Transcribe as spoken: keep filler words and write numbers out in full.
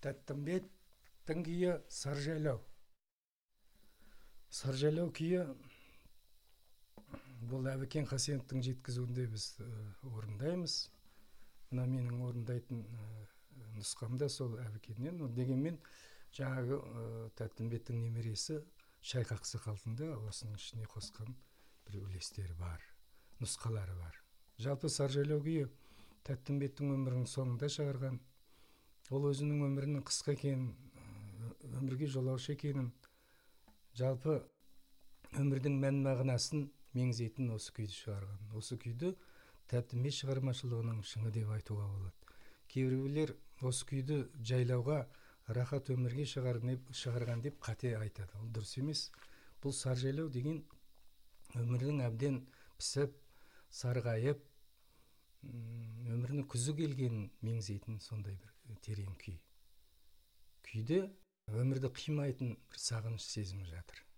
Тәттімбеттің күйі Саржайлау. Саржайлау күйі бұл Әбікен Хасеновтың жеткізуінде біз орындаймыз. Мына менің орындайтын нұсқамда сол Әбікеннен. Дегенмен жаңағы Тәттімбеттің немересі Шайх Ақсақалдың осының ішіне қосқан бір үлестері бар, нұсқалары бар. Жалпы Саржайлау күйі Тәттімбеттің өмірінің соңында шығарған. Ол өзінің өмірінің қысқа екенін, өмірге жолаушы екенін, жалпы өмірдің мән мағынасын меңзейтін осы күйді шығарған. Осы күйді Тәттімбет шығармашылығының шыңы деп айтуға болады. Кейбіреулер осы күйді жайлауға, рахат өмірге шығарған деп қате айтады. Ол дұрыс емес. Бұл Саржайлау деген өмірдің әбден пісіп, сарғайып, өмірінің күзі келгенін меңзейтін сондай бір терең күй. Күйде өмірді қимайтын бір сағыныш сезімі жатыр.